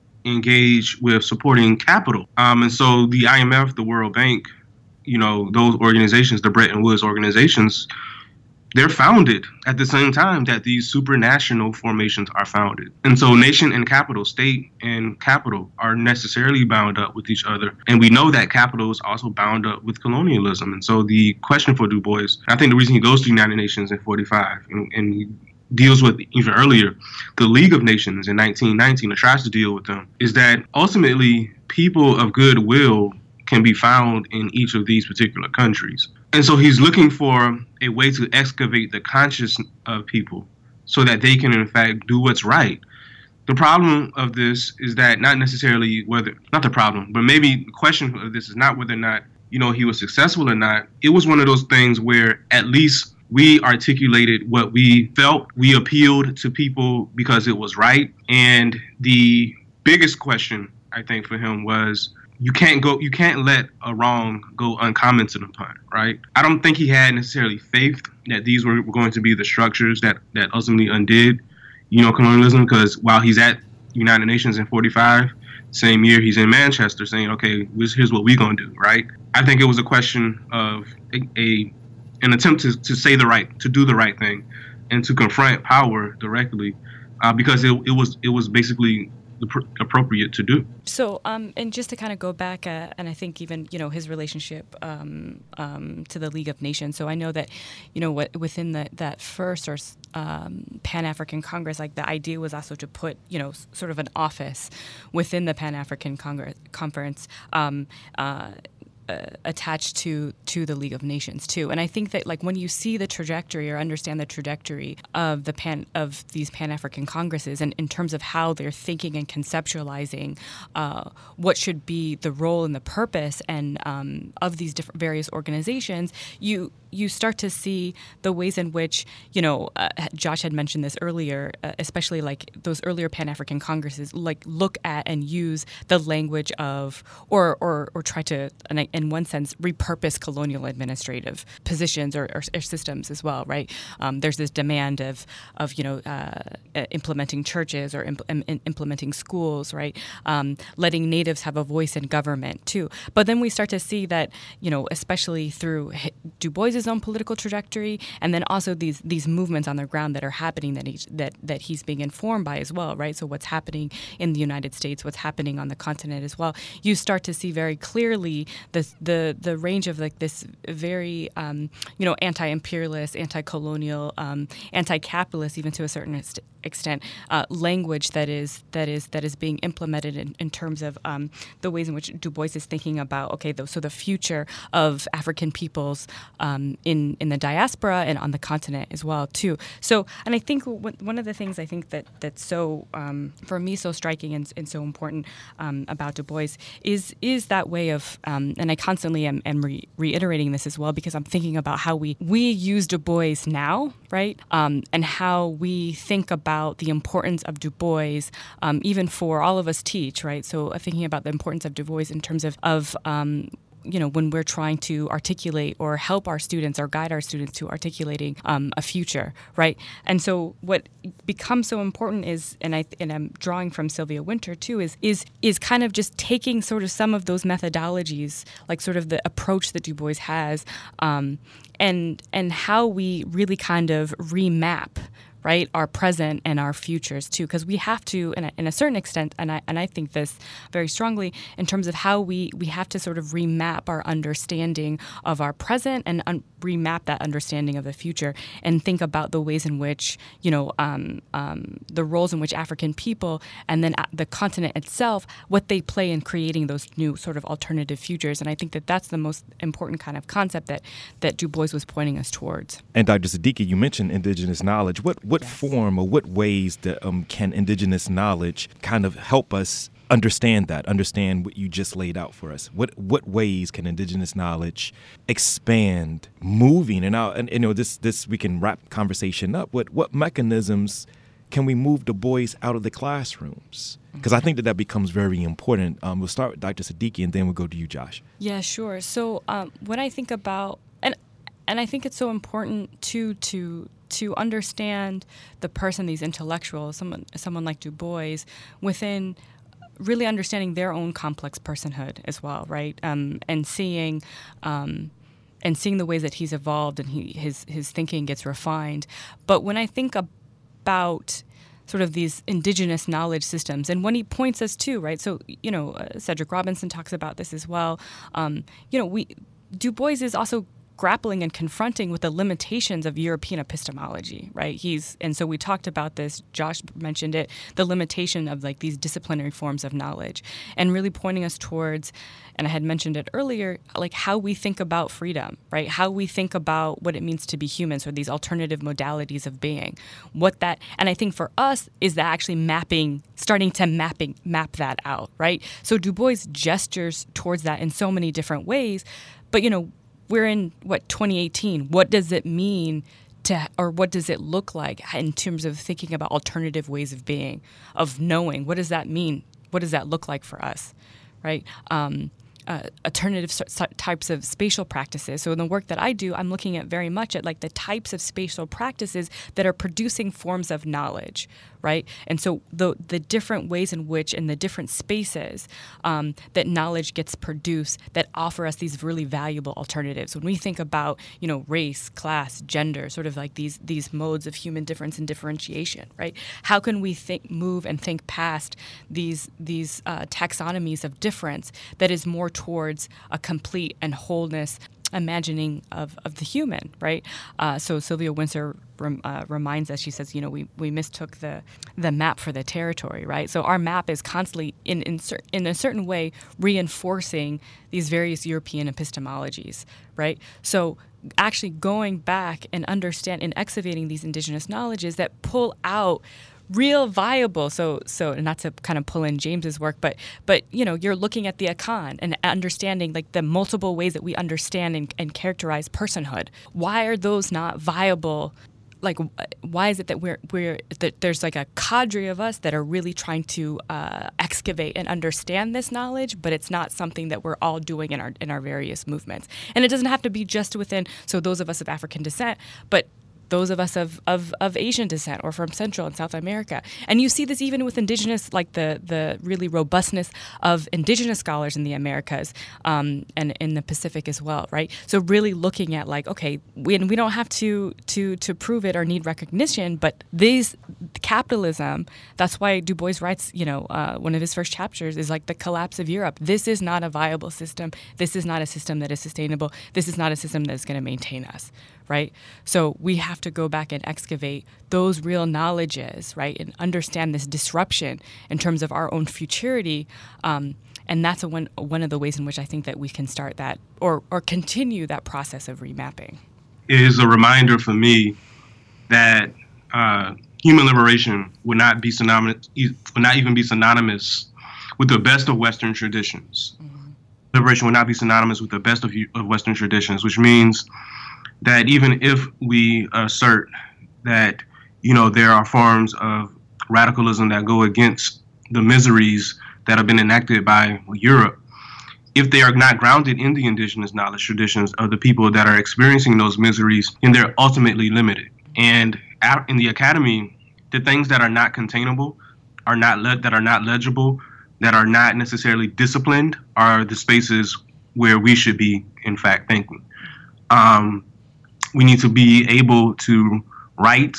engaged with supporting capital. Um, and so the I M F, the World Bank, you know, those organizations, the Bretton Woods organizations, they're founded at the same time that these supranational formations are founded. And so nation and capital, state and capital are necessarily bound up with each other. And we know that capital is also bound up with colonialism. And so the question for Du Bois, I think the reason he goes to the United Nations in forty-five and, and he deals with even earlier, the League of Nations in nineteen nineteen, or tries to deal with them, is that ultimately people of goodwill can be found in each of these particular countries. And so he's looking for a way to excavate the consciousness of people so that they can, in fact, do what's right. The problem of this is that not necessarily whether, not the problem, but maybe the question of this is not whether or not, you know, he was successful or not. It was one of those things where at least we articulated what we felt. We appealed to people because it was right. And the biggest question, I think, for him was, you can't go, you can't let a wrong go uncommented upon, right? I don't think he had necessarily faith that these were going to be the structures that, that ultimately undid, you know, colonialism, because while he's at United Nations in forty-five, same year he's in Manchester saying, okay, here's what we're going to do, right? I think it was a question of a, a an attempt to, to say the right, to do the right thing, and to confront power directly, uh, because it, it was it was basically the pr- appropriate to do. So, um, and just to kind of go back, uh, and I think even, you know, his relationship um, um, to the League of Nations. So I know that, you know, what within the, that first or um, Pan-African Congress, like the idea was also to put, you know, s- sort of an office within the Pan-African Congress conference. Um, uh, Uh, attached to to the League of Nations too, and I think that like when you see the trajectory or understand the trajectory of the pan of these Pan-African Congresses, and in terms of how they're thinking and conceptualizing uh, what should be the role and the purpose and um, of these different various organizations, you you start to see the ways in which, you know, uh, Josh had mentioned this earlier, uh, especially like those earlier Pan-African Congresses, like look at and use the language of, or or or try to, and I, in one sense, repurpose colonial administrative positions or, or, or systems as well, right? Um, there's this demand of, of you know, uh, implementing churches or impl- im- implementing schools, right? Um, letting natives have a voice in government too. But then we start to see that, you know, especially through Du Bois's own political trajectory, and then also these these movements on the ground that are happening that he's, that that he's being informed by as well, right? So what's happening in the United States, what's happening on the continent as well, you start to see very clearly the the the range of like this very um, you know anti-imperialist, anti-colonial, um, anti-capitalist, even to a certain extent, uh, language that is that is that is being implemented in, in terms of um, the ways in which Du Bois is thinking about okay, the, so the future of African peoples um, in in the diaspora and on the continent as well too. So, and I think w- one of the things I think that that's so um, for me so striking and, and so important um, about Du Bois is is that way of um, and I constantly am, am re- reiterating this as well because I'm thinking about how we we use Du Bois now, right, um, and how we think about the importance of Du Bois, um, even for all of us teach, right? So uh, thinking about the importance of Du Bois in terms of of um, you know, when we're trying to articulate or help our students or guide our students to articulating um, a future, right? And so what becomes so important is, and I and I'm drawing from Sylvia Wynter too, is is is kind of just taking sort of some of those methodologies, like sort of the approach that Du Bois has, um, and and how we really kind of remap, right, our present and our futures too, because we have to, in a, in a certain extent, and I and I think this very strongly in terms of how we we have to sort of remap our understanding of our present and un- remap that understanding of the future, and think about the ways in which you know um, um, the roles in which African people and then the continent itself, what they play in creating those new sort of alternative futures. And I think that that's the most important kind of concept that that Du Bois was pointing us towards. And Doctor Siddiqui, you mentioned indigenous knowledge. What what Yes. form or what ways that, um, can indigenous knowledge kind of help us understand that, understand what you just laid out for us? What what ways can indigenous knowledge expand moving? And, I, and you know, this this we can wrap conversation up. What what mechanisms can we move Du Bois out of the classrooms? Because I think that that becomes very important. Um, we'll start with Doctor Siddiqui, and then we'll go to you, Josh. Yeah, sure. So um, when I think about and and I think it's so important too to to understand the person, these intellectuals, someone someone like Du Bois, within really understanding their own complex personhood as well, right? Um, and seeing um, and seeing the ways that he's evolved and he his his thinking gets refined. But when I think about sort of these indigenous knowledge systems, and when he points us to, right? So you know, uh, Cedric Robinson talks about this as well. Um, you know, we Du Bois is also grappling and confronting with the limitations of European epistemology, right? He's and so we talked about this. Josh mentioned it, the limitation of like these disciplinary forms of knowledge, and really pointing us towards, and I had mentioned it earlier, like how we think about freedom, right? How we think about what it means to be human, so these alternative modalities of being. What that, and I think for us is that actually mapping, starting to mapping map that out, right? So Du Bois gestures towards that in so many different ways, but you know. We're in, what, twenty eighteen. What does it mean to, or what does it look like in terms of thinking about alternative ways of being, of knowing? What does that mean? What does that look like for us, right? Um, uh, alternative so- types of spatial practices. So in the work that I do, I'm looking at very much at like the types of spatial practices that are producing forms of knowledge, right? And so the the different ways in which, in the different spaces um, that knowledge gets produced that offer us these really valuable alternatives. When we think about, you know, race, class, gender, sort of like these these modes of human difference and differentiation, right? How can we think, move, and think past these these uh, taxonomies of difference that is more towards a complete and wholeness imagining of, of the human, right? Uh, so Sylvia Wynter rem, uh, reminds us, she says, you know, we, we mistook the the map for the territory, right? So our map is constantly, in in, cer- in a certain way, reinforcing these various European epistemologies, right? So actually going back and understand and excavating these indigenous knowledges that pull out real viable, so so not to kind of pull in James's work, but but you know, you're looking at the Akan and understanding like the multiple ways that we understand and, and characterize personhood. Why are those not viable like why is it that we're we're that there's like a cadre of us that are really trying to uh, excavate and understand this knowledge, but it's not something that we're all doing in our in our various movements. And it doesn't have to be just within so those of us of African descent, but those of us of, of, of Asian descent or from Central and South America. And you see this even with indigenous, like the, the really robustness of indigenous scholars in the Americas um, and in the Pacific as well, right? So really looking at like, okay, we, and we don't have to, to, to prove it or need recognition, but these capitalism, that's why Du Bois writes, you know, uh, one of his first chapters is like the collapse of Europe. This is not a viable system. This is not a system that is sustainable. This is not a system that is going to maintain us. Right? So we have to go back and excavate those real knowledges, right? And understand this disruption in terms of our own futurity. Um, and that's a one, one of the ways in which I think that we can start that or, or continue that process of remapping. It is a reminder for me that uh, human liberation would not be synonymous, would not even be synonymous with the best of Western traditions. Mm-hmm. Liberation would not be synonymous with the best of, of Western traditions, which means that even if we assert that, you know, there are forms of radicalism that go against the miseries that have been enacted by Europe, if they are not grounded in the indigenous knowledge traditions of the people that are experiencing those miseries, then they're ultimately limited. And in the academy, the things that are not containable, are not le- that are not legible, that are not necessarily disciplined, are the spaces where we should be, in fact, thinking. Um, We need to be able to write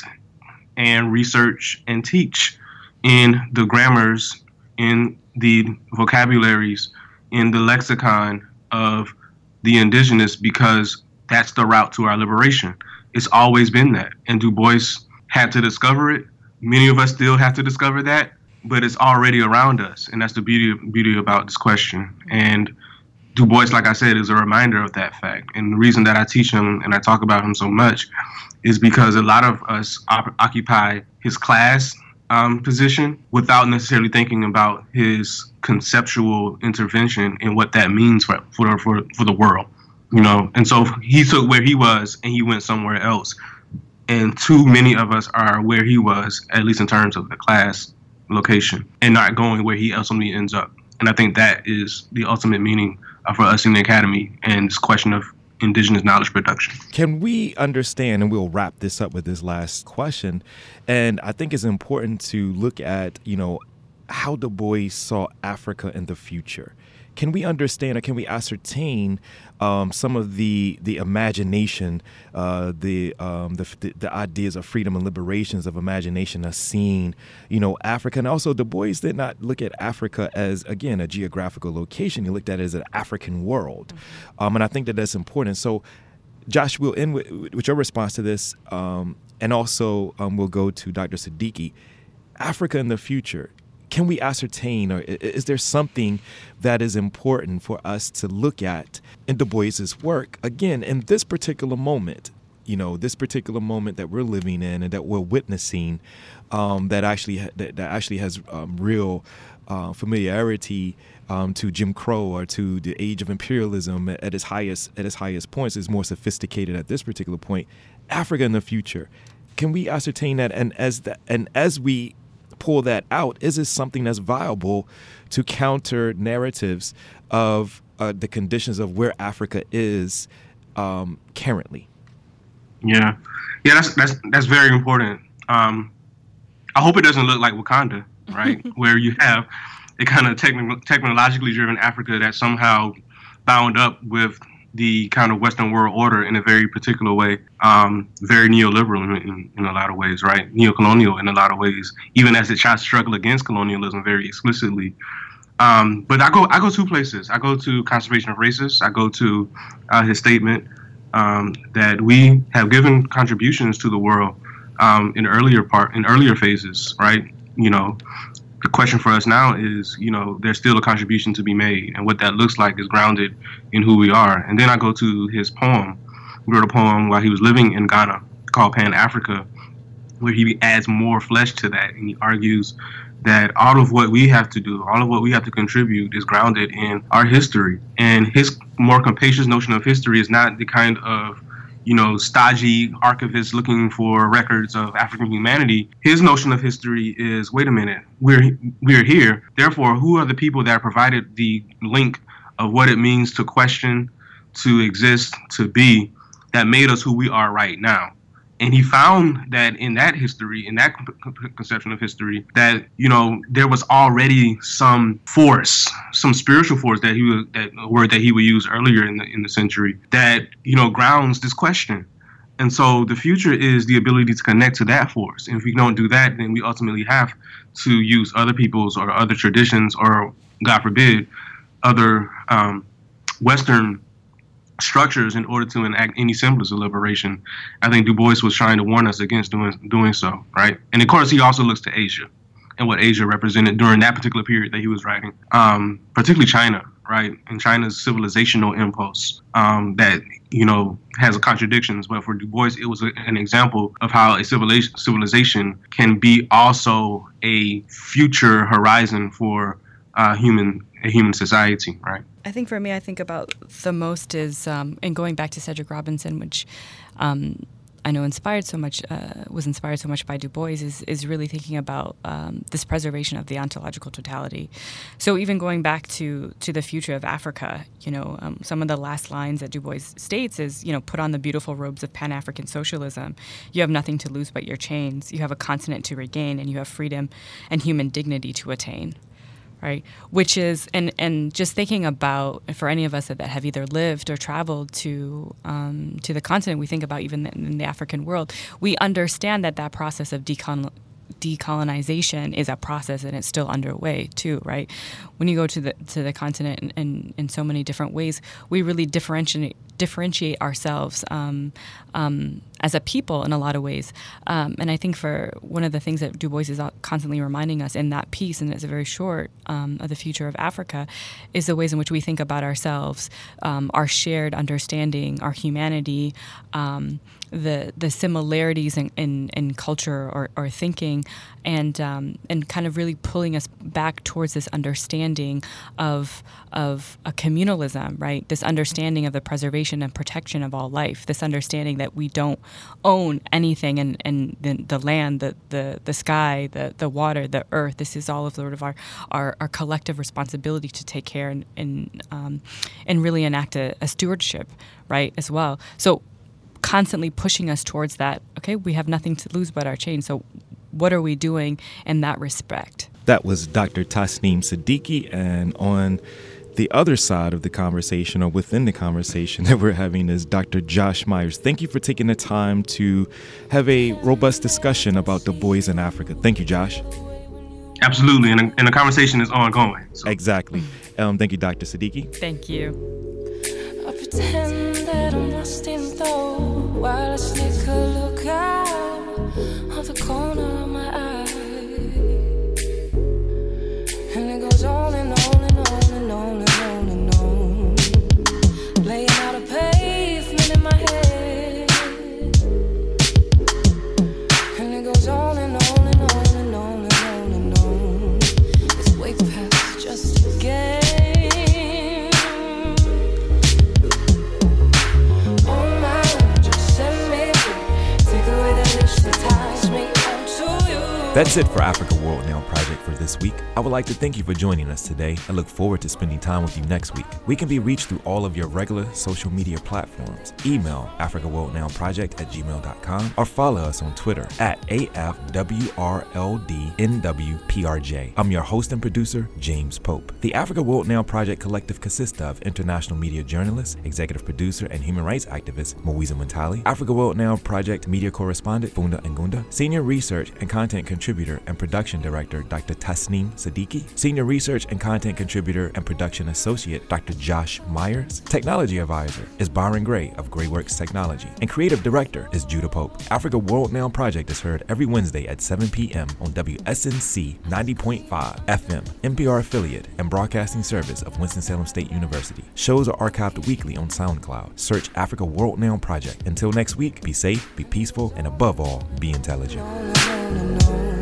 and research and teach in the grammars, in the vocabularies, in the lexicon of the indigenous, because that's the route to our liberation. It's always been that. And Du Bois had to discover it. Many of us still have to discover that, but it's already around us. And that's the beauty, beauty about this question. And Du Bois, like I said, is a reminder of that fact. And the reason that I teach him and I talk about him so much is because a lot of us op- occupy his class um, position without necessarily thinking about his conceptual intervention and what that means for, for, for, for the world, you know? And so he took where he was and he went somewhere else. And too many of us are where he was, at least in terms of the class location, and not going where he ultimately ends up. And I think that is the ultimate meaning for us in the academy and this question of indigenous knowledge production. Can we understand, and we'll wrap this up with this last question, and I think it's important to look at, you know, how Du Bois saw Africa in the future. Can we understand or can we ascertain um, some of the the imagination, uh, the, um, the the ideas of freedom and liberations of imagination as seeing, you know, Africa? And also, Du Bois did not look at Africa as, again, a geographical location. He looked at it as an African world. Mm-hmm. Um, and I think that that's important. So, Josh, we'll end with, with your response to this. Um, and also, um, we'll go to Doctor Siddiqui. Africa in the future. Can we ascertain, or is there something that is important for us to look at in Du Bois's work, again, in this particular moment, you know, this particular moment that we're living in and that we're witnessing, um, that actually ha- that, that actually has um, real uh, familiarity um, to Jim Crow or to the age of imperialism at its highest at its highest points, is more sophisticated at this particular point. Africa in the future, can we ascertain that? And as that, and as we pull that out, is this something that's viable to counter narratives of uh, the conditions of where Africa is um, currently? Yeah, yeah, that's that's that's very important. Um, I hope it doesn't look like Wakanda, right, where you have a kind of techn- technologically driven Africa that's somehow bound up with the kind of Western world order in a very particular way, um, very neoliberal in, in, in a lot of ways, right? Neocolonial in a lot of ways, even as it tries to struggle against colonialism very explicitly. Um, but I go I go two places. I go to Conservation of Races. I go to uh, his statement um, that we have given contributions to the world um, in earlier part in earlier phases, right? You know, the question for us now is, you know, there's still a contribution to be made, and what that looks like is grounded in who we are. And then I go to his poem. He wrote a poem while he was living in Ghana called Pan-Africa, where he adds more flesh to that, and he argues that all of what we have to do, all of what we have to contribute is grounded in our history. And his more capacious notion of history is not the kind of you know, stodgy archivist looking for records of African humanity, his notion of history is, wait a minute, we're we're here. Therefore, who are the people that provided the link of what it means to question, to exist, to be, that made us who we are right now? And he found that in that history, in that conception of history, that, you know, there was already some force, some spiritual force, that he was, that word that he would use earlier in the in the century, that, you know, grounds this question. And so the future is the ability to connect to that force. And if we don't do that, then we ultimately have to use other people's or other traditions or, God forbid, other um, Western structures in order to enact any semblance of liberation. I think Du Bois was trying to warn us against doing doing so, right? And of course, he also looks to Asia and what Asia represented during that particular period that he was writing, um, particularly China, right? And China's civilizational impulse um, that, you know, has contradictions. But for Du Bois, it was a, an example of how a civilization, civilization can be also a future horizon for uh, human a human society, right? I think for me, I think about the most is, um, and going back to Cedric Robinson, which um, I know inspired so much, uh, was inspired so much by Du Bois, is is really thinking about um, this preservation of the ontological totality. So even going back to to the future of Africa, you know, um, some of the last lines that Du Bois states is, you know, put on the beautiful robes of Pan-African socialism. You have nothing to lose but your chains. You have a continent to regain, and you have freedom and human dignity to attain. Right, which is, and, and just thinking about, for any of us that, that have either lived or traveled to um, to the continent, we think about even in the African world, we understand that that process of decon- decolonization is a process, and it's still underway too, right? When you go to the to the continent in, in, in so many different ways, we really differentiate differentiate ourselves um, um, as a people in a lot of ways. Um, and I think for one of the things that Du Bois is constantly reminding us in that piece, and it's very short, um, of the future of Africa, is the ways in which we think about ourselves, um, our shared understanding, our humanity, um, the the similarities in, in, in culture or, or thinking, and um, and kind of really pulling us back towards this understanding of of a communalism, right? This understanding of the preservation and protection of all life, this understanding that we don't own anything, and, and the, the land, the, the, the sky, the, the water, the earth. This is all of sort of our, our, our collective responsibility to take care and and, um, and really enact a, a stewardship, right, as well. So constantly pushing us towards that, okay, we have nothing to lose but our chains. So what are we doing in that respect? That was Doctor Tasneem Siddiqui, and on the other side of the conversation, or within the conversation that we're having, is Doctor Josh Myers. Thank you for taking the time to have a robust discussion about Du Bois in Africa. Thank you, Josh. Absolutely, and, and the conversation is ongoing. So. Exactly. Um, thank you, Doctor Siddiqui. Thank you. I pretend that I'm lost in thought while I sneak a look out of the corner of my eye, and it goes on and on and on and on and on and on, laying out a pavement in my head, and it goes on and on and on and on and on and on. It's way past just a game. That's it for Africa World Now Project for this week. I would like to thank you for joining us today. I look forward to spending time with you next week. We can be reached through all of your regular social media platforms. Email africa world now project at gmail dot com or follow us on Twitter at A F W R L D N W P R J. I'm your host and producer, James Pope. The Africa World Now Project collective consists of international media journalist, executive producer, and human rights activist Moiza Muntali, Africa World Now Project media correspondent Funda Ngunda, senior research and content contributor and production director Doctor Tasneem Siddiqui, senior research and content contributor and production associate Doctor Josh Myers, technology advisor is Byron Gray of Grayworks Technology, and creative director is Judah Pope. Africa World Now Project is heard every Wednesday at seven p.m. on W S N C ninety point five F M, N P R affiliate and broadcasting service of Winston-Salem State University. Shows are archived weekly on SoundCloud. Search Africa World Now Project. Until next week, be safe, be peaceful, and above all, be intelligent.